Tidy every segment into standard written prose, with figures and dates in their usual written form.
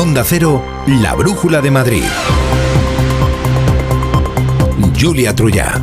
Onda Cero, la Brújula de Madrid. Julia Trullá.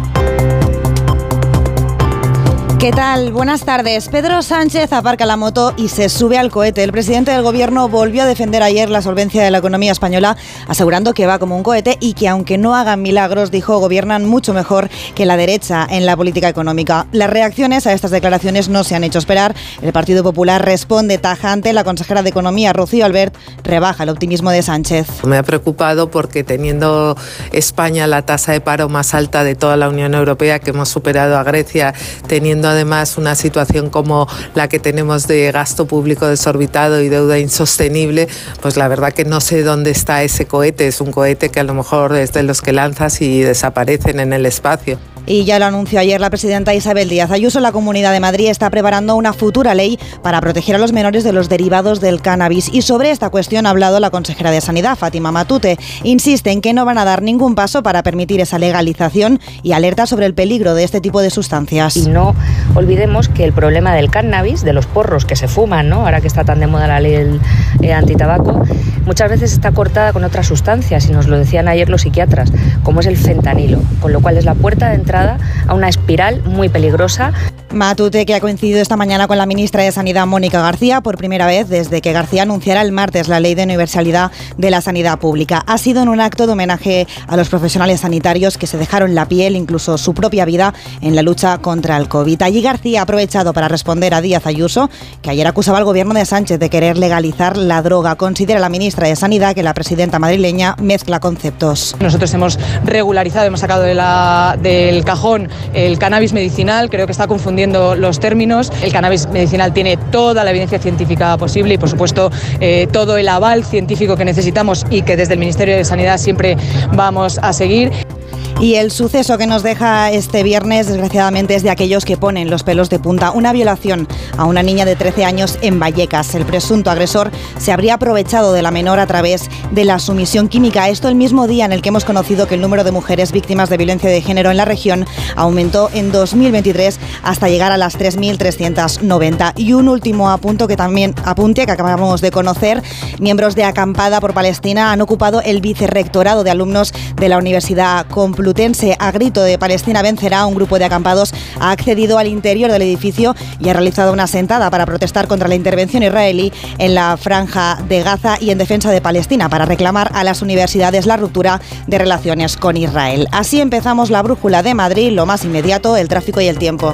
¿Qué tal? Buenas tardes. Pedro Sánchez aparca la moto y se sube al cohete. El presidente del gobierno volvió a defender ayer la solvencia de la economía española, asegurando que va como un cohete y que aunque no hagan milagros, dijo, gobiernan mucho mejor que la derecha en la política económica. Las reacciones a estas declaraciones no se han hecho esperar. El Partido Popular responde tajante. La consejera de Economía, Rocío Albert, rebaja el optimismo de Sánchez. Me ha preocupado porque teniendo España la tasa de paro más alta de toda la Unión Europea, que hemos superado a Grecia, teniendo además una situación como la que tenemos de gasto público desorbitado y deuda insostenible, pues la verdad que no sé dónde está ese cohete. Es un cohete que a lo mejor es de los que lanzas y desaparecen en el espacio. Y ya lo anunció ayer la presidenta Isabel Díaz Ayuso. La Comunidad de Madrid está preparando una futura ley para proteger a los menores de los derivados del cannabis. Y sobre esta cuestión ha hablado la consejera de Sanidad, Fátima Matute. Insiste en que no van a dar ningún paso para permitir esa legalización y alerta sobre el peligro de este tipo de sustancias. Y no olvidemos que el problema del cannabis, de los porros que se fuman, ¿no?, ahora que está tan de moda la ley antitabaco, muchas veces está cortada con otras sustancias, y nos lo decían ayer los psiquiatras, como es el fentanilo, con lo cual es la puerta de entrada a una espiral muy peligrosa. Matute, que ha coincidido esta mañana con la ministra de Sanidad, Mónica García, por primera vez desde que García anunciara el martes la ley de universalidad de la sanidad pública. Ha sido en un acto de homenaje a los profesionales sanitarios que se dejaron la piel, incluso su propia vida, en la lucha contra el COVID. Allí García ha aprovechado para responder a Díaz Ayuso, que ayer acusaba al gobierno de Sánchez de querer legalizar la droga. Considera la ministra de Sanidad que la presidenta madrileña mezcla conceptos. Nosotros hemos regularizado, hemos sacado del cajón el cannabis medicinal. Creo que está confundiendo los términos. El cannabis medicinal tiene toda la evidencia científica posible y, por supuesto, todo el aval científico que necesitamos y que desde el Ministerio de Sanidad siempre vamos a seguir. Y el suceso que nos deja este viernes, desgraciadamente, es de aquellos que ponen los pelos de punta. Una violación a una niña de 13 años en Vallecas. El presunto agresor se habría aprovechado de la menor a través de la sumisión química. Esto el mismo día en el que hemos conocido que el número de mujeres víctimas de violencia de género en la región aumentó en 2023 hasta llegar a las 3.390. Y un último apunte que acabamos de conocer. Miembros de Acampada por Palestina han ocupado el vicerrectorado de alumnos de la Universidad Complutense. A grito de Palestina vencerá, un grupo de acampados ha accedido al interior del edificio y ha realizado una sentada para protestar contra la intervención israelí en la franja de Gaza y en defensa de Palestina, para reclamar a las universidades la ruptura de relaciones con Israel. Así empezamos la Brújula de Madrid, lo más inmediato, el tráfico y el tiempo.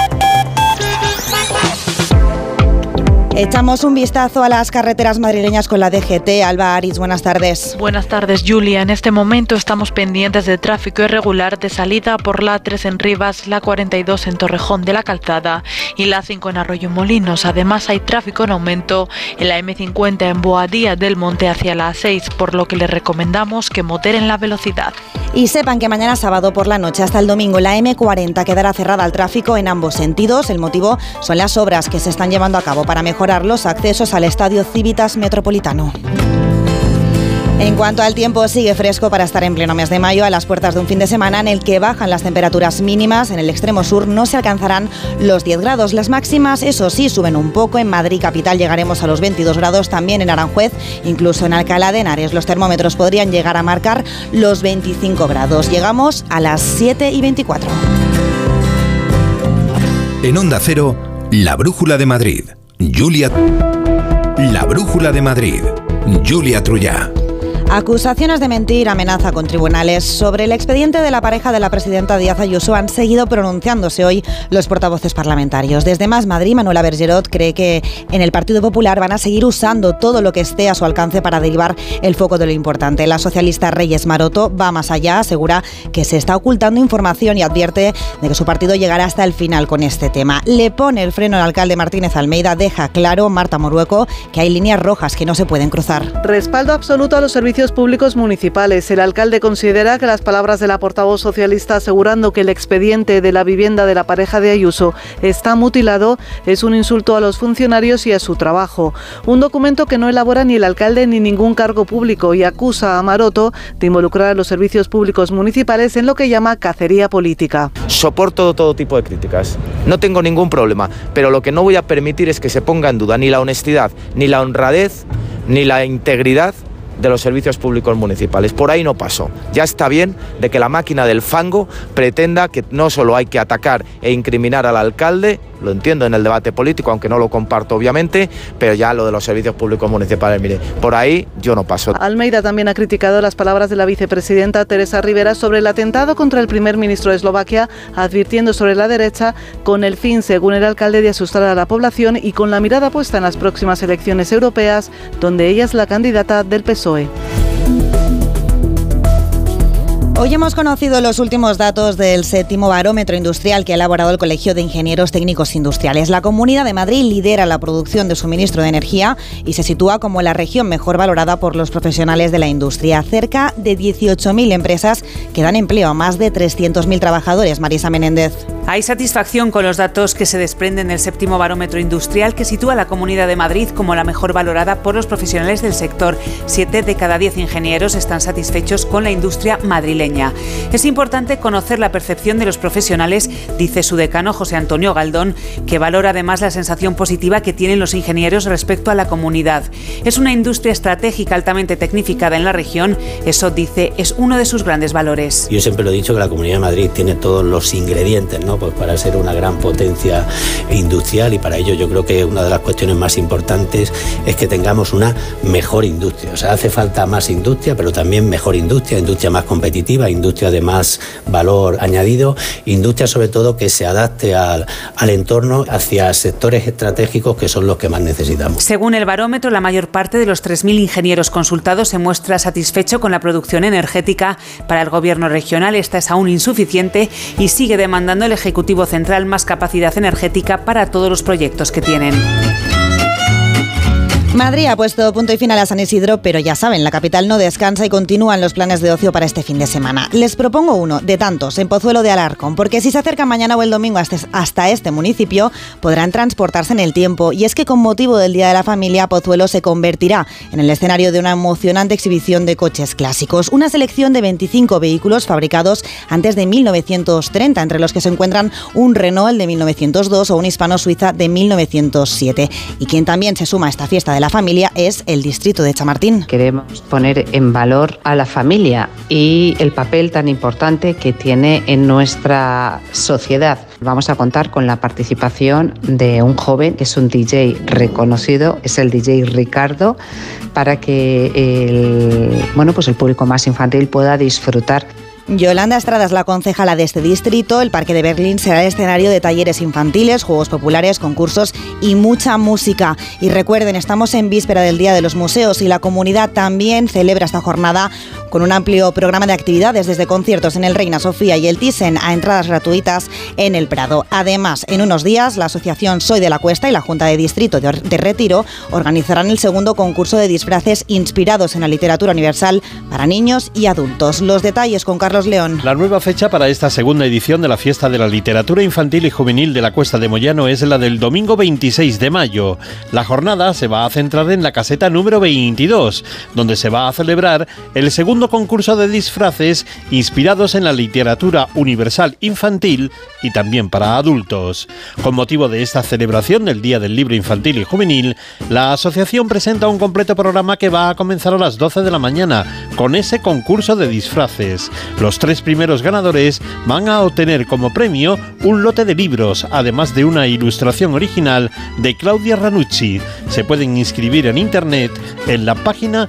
Echamos un vistazo a las carreteras madrileñas con la DGT. Alba Aris, buenas tardes. Buenas tardes, Julia. En este momento estamos pendientes de tráfico irregular de salida por la A3 en Rivas, la 42 en Torrejón de la Calzada y la 5 en Arroyomolinos. Además, hay tráfico en aumento en la M50 en Boadilla del Monte hacia la A6, por lo que les recomendamos que moderen la velocidad. Y sepan que mañana sábado por la noche hasta el domingo la M40 quedará cerrada al tráfico en ambos sentidos. El motivo son las obras que se están llevando a cabo para mejorar los accesos al Estadio Civitas Metropolitano. En cuanto al tiempo, sigue fresco para estar en pleno mes de mayo, a las puertas de un fin de semana en el que bajan las temperaturas mínimas. En el extremo sur no se alcanzarán los 10 grados. Las máximas, eso sí, suben un poco. En Madrid capital llegaremos a los 22 grados, también en Aranjuez, incluso en Alcalá de Henares. Los termómetros podrían llegar a marcar los 25 grados. Llegamos a las 7:24. En Onda Cero, la Brújula de Madrid. La Brújula de Madrid. Julia Trullá. Acusaciones de mentir, amenaza con tribunales. Sobre el expediente de la pareja de la presidenta Díaz Ayuso han seguido pronunciándose hoy los portavoces parlamentarios. Desde Más Madrid, Manuela Bergerot cree que en el Partido Popular van a seguir usando todo lo que esté a su alcance para derivar el foco de lo importante. La socialista Reyes Maroto va más allá, asegura que se está ocultando información y advierte de que su partido llegará hasta el final con este tema. Le pone el freno al alcalde Martínez Almeida, deja claro, Marta Morueco, que hay líneas rojas que no se pueden cruzar. Respaldo absoluto a los servicios públicos municipales. El alcalde considera que las palabras de la portavoz socialista asegurando que el expediente de la vivienda de la pareja de Ayuso está mutilado es un insulto a los funcionarios y a su trabajo. Un documento que no elabora ni el alcalde ni ningún cargo público, y acusa a Maroto de involucrar a los servicios públicos municipales en lo que llama cacería política. Soporto todo tipo de críticas, no tengo ningún problema, pero lo que no voy a permitir es que se ponga en duda ni la honestidad, ni la honradez, ni la integridad de los servicios públicos municipales. Por ahí no pasó. Ya está bien de que la máquina del fango pretenda que no solo hay que atacar e incriminar al alcalde, lo entiendo en el debate político, aunque no lo comparto obviamente, pero ya lo de los servicios públicos municipales, mire, por ahí yo no paso. Almeida también ha criticado las palabras de la vicepresidenta Teresa Rivera sobre el atentado contra el primer ministro de Eslovaquia, advirtiendo sobre la derecha con el fin, según el alcalde, de asustar a la población y con la mirada puesta en las próximas elecciones europeas, donde ella es la candidata del PSOE. Hoy hemos conocido los últimos datos del 7º barómetro industrial que ha elaborado el Colegio de Ingenieros Técnicos Industriales. La Comunidad de Madrid lidera la producción de suministro de energía y se sitúa como la región mejor valorada por los profesionales de la industria. Cerca de 18.000 empresas que dan empleo a más de 300.000 trabajadores. Marisa Menéndez. Hay satisfacción con los datos que se desprenden del 7º barómetro industrial, que sitúa a la Comunidad de Madrid como la mejor valorada por los profesionales del sector. 7 de cada 10 ingenieros están satisfechos con la industria madrileña. Es importante conocer la percepción de los profesionales, dice su decano José Antonio Galdón, que valora además la sensación positiva que tienen los ingenieros respecto a la comunidad. Es una industria estratégica altamente tecnificada en la región, eso, dice, es uno de sus grandes valores. Yo siempre lo he dicho que la Comunidad de Madrid tiene todos los ingredientes, ¿no? Pues para ser una gran potencia industrial, y para ello yo creo que una de las cuestiones más importantes es que tengamos una mejor industria. O sea, hace falta más industria, pero también mejor industria más competitiva, industria de más valor añadido, industria sobre todo que se adapte al entorno, hacia sectores estratégicos que son los que más necesitamos. Según el barómetro, la mayor parte de los 3.000 ingenieros consultados se muestra satisfecho con la producción energética. Para el Gobierno regional esta es aún insuficiente y sigue demandando el Ejecutivo Central más capacidad energética para todos los proyectos que tienen. Madrid ha puesto punto y final a San Isidro, pero ya saben, la capital no descansa y continúan los planes de ocio para este fin de semana. Les propongo uno de tantos en Pozuelo de Alarcón, porque si se acercan mañana o el domingo hasta este municipio, podrán transportarse en el tiempo. Y es que con motivo del Día de la Familia, Pozuelo se convertirá en el escenario de una emocionante exhibición de coches clásicos. Una selección de 25 vehículos fabricados antes de 1930, entre los que se encuentran un Renault, el de 1902, o un Hispano-Suiza de 1907. Y quien también se suma a esta fiesta de la familia es el distrito de Chamartín. Queremos poner en valor a la familia y el papel tan importante que tiene en nuestra sociedad. Vamos a contar con la participación de un joven que es un DJ reconocido, es el DJ Ricardo, para que el público más infantil pueda disfrutar. Yolanda Estrada es la concejala de este distrito. El Parque de Berlín será el escenario de talleres infantiles, juegos populares, concursos y mucha música. Y recuerden, estamos en víspera del Día de los Museos y la comunidad también celebra esta jornada con un amplio programa de actividades, desde conciertos en el Reina Sofía y el Thyssen a entradas gratuitas en el Prado. Además, en unos días, la asociación Soy de la Cuesta y la Junta de Distrito de Retiro organizarán el segundo concurso de disfraces inspirados en la literatura universal para niños y adultos. Los detalles con Carlos León. La nueva fecha para esta segunda edición de la Fiesta de la Literatura Infantil y Juvenil de la Cuesta de Moyano es la del domingo 26 de mayo. La jornada se va a centrar en la caseta número 22, donde se va a celebrar el segundo concurso de disfraces inspirados en la literatura universal infantil y también para adultos. Con motivo de esta celebración del Día del Libro Infantil y Juvenil, la asociación presenta un completo programa que va a comenzar a las 12 de la mañana con ese concurso de disfraces. Los 3 primeros ganadores van a obtener como premio un lote de libros, además de una ilustración original de Claudia Ranucci. Se pueden inscribir en internet en la página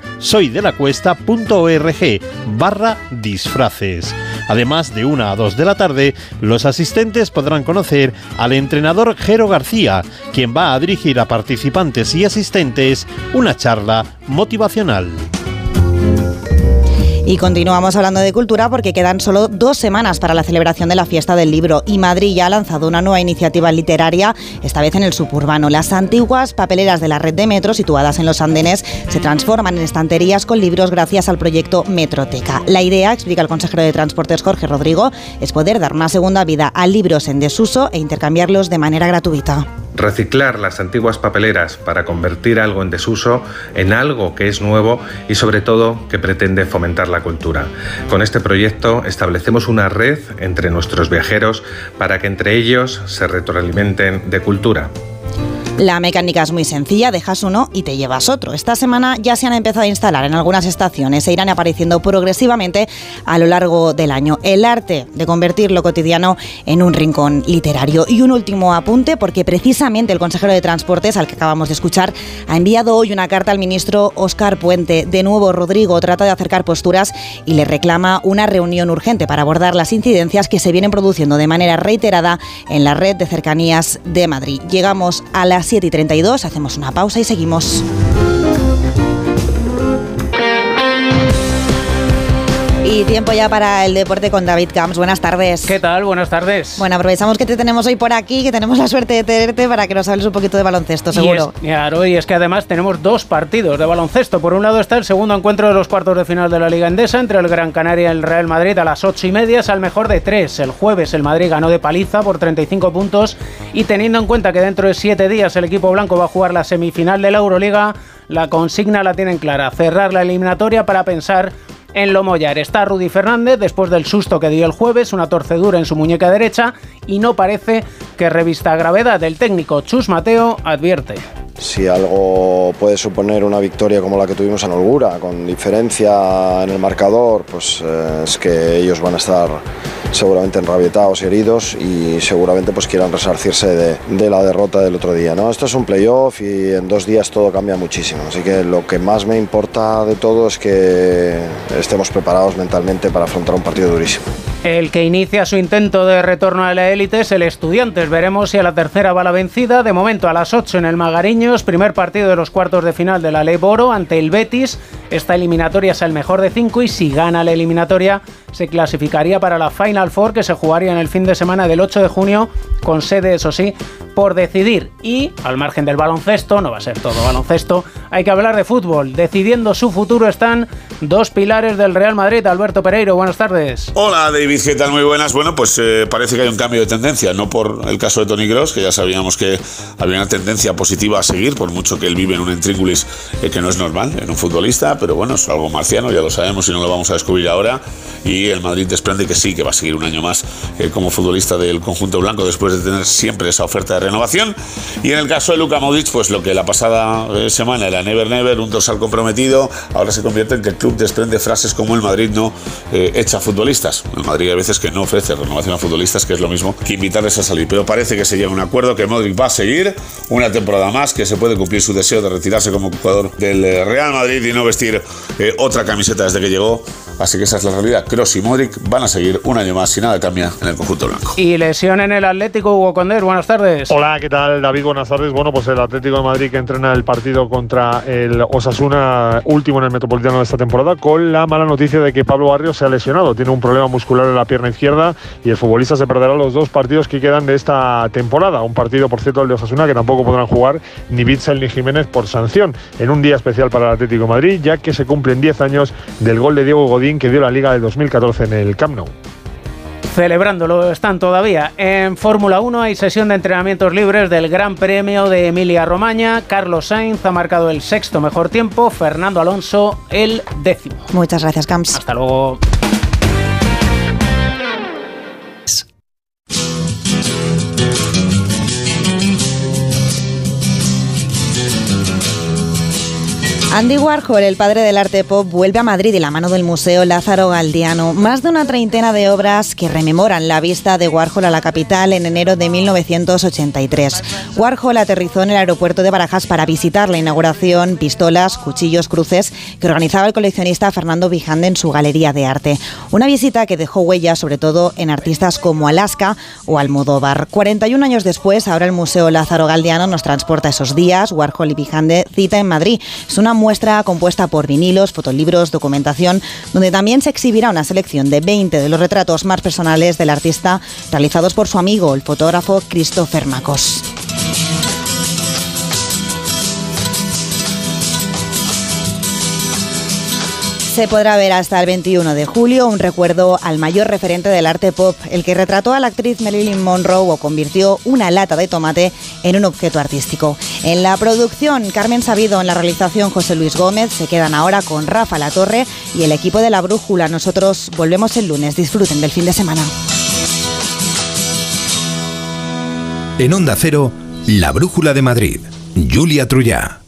soydelacuesta.org/disfraces. Además, de 1 a 2 de la tarde, los asistentes podrán conocer al entrenador Jero García, quien va a dirigir a participantes y asistentes una charla motivacional. Y continuamos hablando de cultura porque quedan solo 2 semanas para la celebración de la Fiesta del Libro y Madrid ya ha lanzado una nueva iniciativa literaria, esta vez en el suburbano. Las antiguas papeleras de la red de metro situadas en los andenes se transforman en estanterías con libros gracias al proyecto Metroteca. La idea, explica el consejero de Transportes Jorge Rodrigo, es poder dar una segunda vida a libros en desuso e intercambiarlos de manera gratuita. Reciclar las antiguas papeleras para convertir algo en desuso en algo que es nuevo y sobre todo que pretende fomentar la cultura. Con este proyecto establecemos una red entre nuestros viajeros para que entre ellos se retroalimenten de cultura. La mecánica es muy sencilla, dejas uno y te llevas otro. Esta semana ya se han empezado a instalar en algunas estaciones e irán apareciendo progresivamente a lo largo del año. El arte de convertir lo cotidiano en un rincón literario. Y un último apunte, porque precisamente el consejero de Transportes, al que acabamos de escuchar, ha enviado hoy una carta al ministro Óscar Puente. De nuevo, Rodrigo trata de acercar posturas y le reclama una reunión urgente para abordar las incidencias que se vienen produciendo de manera reiterada en la red de cercanías de Madrid. Llegamos a las 7:32, hacemos una pausa y seguimos. Y tiempo ya para el deporte con David Camps. Buenas tardes. ¿Qué tal? Buenas tardes. Bueno, aprovechamos que te tenemos hoy por aquí, que tenemos la suerte de tenerte para que nos hables un poquito de baloncesto, seguro. Claro, y es que además tenemos dos partidos de baloncesto. Por un lado está el segundo encuentro de los cuartos de final de la Liga Endesa entre el Gran Canaria y el Real Madrid a las 8:30, es al mejor de 3. El jueves el Madrid ganó de paliza por 35 puntos y teniendo en cuenta que dentro de 7 días el equipo blanco va a jugar la semifinal de la Euroliga, la consigna la tienen clara: cerrar la eliminatoria para pensar en lo mollar. Está Rudy Fernández después del susto que dio el jueves, una torcedura en su muñeca derecha, y no parece que revista gravedad. El técnico Chus Mateo advierte: si algo puede suponer una victoria como la que tuvimos en Holgura, con diferencia en el marcador, pues es que ellos van a estar seguramente enrabietados y heridos y seguramente pues quieran resarcirse de la derrota del otro día, ¿no? Esto es un playoff y en 2 días todo cambia muchísimo, así que lo que más me importa de todo es que estemos preparados mentalmente para afrontar un partido durísimo. El que inicia su intento de retorno a la élite es el Estudiantes. Veremos si a la tercera va la vencida. De momento a las 8 en el Magariños, primer partido de los cuartos de final de la Ley Boro ante el Betis. Esta eliminatoria es el mejor de 5 y si gana la eliminatoria se clasificaría para la Final Four, que se jugaría en el fin de semana del 8 de junio, con sede, eso sí, por decidir. Y al margen del baloncesto, no va a ser todo baloncesto, hay que hablar de fútbol. Decidiendo su futuro están dos pilares del Real Madrid. Alberto Pereiro, buenas tardes. Hola David, ¿qué tal? Muy buenas. Bueno, pues parece que hay un cambio de tendencia, no por el caso de Toni Kroos, que ya sabíamos que había una tendencia positiva a seguir, por mucho que él vive en un intríngulis que no es normal en un futbolista, pero bueno, es algo marciano, ya lo sabemos y no lo vamos a descubrir ahora, y el Madrid desprende que sí, que va a seguir un año más como futbolista del conjunto blanco después de tener siempre esa oferta de renovación. Y en el caso de Luka Modric, pues lo que la pasada semana era never never, un dorsal comprometido, ahora se convierte en que el club desprende frases como el Madrid no echa futbolistas. El Madrid a veces que no ofrece renovación a futbolistas, que es lo mismo que invitarles a salir, pero parece que se llega a un acuerdo, que Modric va a seguir una temporada más, que se puede cumplir su deseo de retirarse como jugador del Real Madrid y no vestir otra camiseta desde que llegó. Así que esa es la realidad. Kroos y Modric van a seguir un año más si nada cambia en el conjunto blanco. Y lesión en el Atlético, Hugo Condés, buenas tardes. Hola, ¿qué tal, David? Buenas tardes. Bueno, pues el Atlético de Madrid que entrena el partido contra el Osasuna, último en el Metropolitano de esta temporada, con la mala noticia de que Pablo Barrios se ha lesionado. Tiene un problema muscular en la pierna izquierda y el futbolista se perderá los 2 partidos que quedan de esta temporada. Un partido, por cierto, el de Osasuna, que tampoco podrán jugar ni Bitzel ni Jiménez por sanción, en un día especial para el Atlético de Madrid, ya que se cumplen 10 años del gol de Diego Godín que dio la Liga del 2014 en el Camp Nou. Celebrándolo están todavía. En Fórmula 1 hay sesión de entrenamientos libres del Gran Premio de Emilia-Romagna. Carlos Sainz ha marcado el 6º mejor tiempo, Fernando Alonso el 10º. Muchas gracias, Camps. Hasta luego. Andy Warhol, el padre del arte pop, vuelve a Madrid de la mano del Museo Lázaro Galdiano. Más de una treintena de obras que rememoran la visita de Warhol a la capital en enero de 1983. Warhol aterrizó en el aeropuerto de Barajas para visitar la inauguración Pistolas, Cuchillos, Cruces, que organizaba el coleccionista Fernando Vijande en su galería de arte. Una visita que dejó huella sobre todo en artistas como Alaska o Almodóvar. 41 años después, ahora el Museo Lázaro Galdiano nos transporta esos días. Warhol y Vijande cita en Madrid. Es una muestra compuesta por vinilos, fotolibros, documentación, donde también se exhibirá una selección de 20 de los retratos más personales del artista realizados por su amigo, el fotógrafo Christopher Macos. Se podrá ver hasta el 21 de julio un recuerdo al mayor referente del arte pop, el que retrató a la actriz Marilyn Monroe o convirtió una lata de tomate en un objeto artístico. En la producción, Carmen Sabido, en la realización, José Luis Gómez. Se quedan ahora con Rafa Latorre y el equipo de La Brújula. Nosotros volvemos el lunes. Disfruten del fin de semana. En Onda Cero, La Brújula de Madrid. Julia Trullá.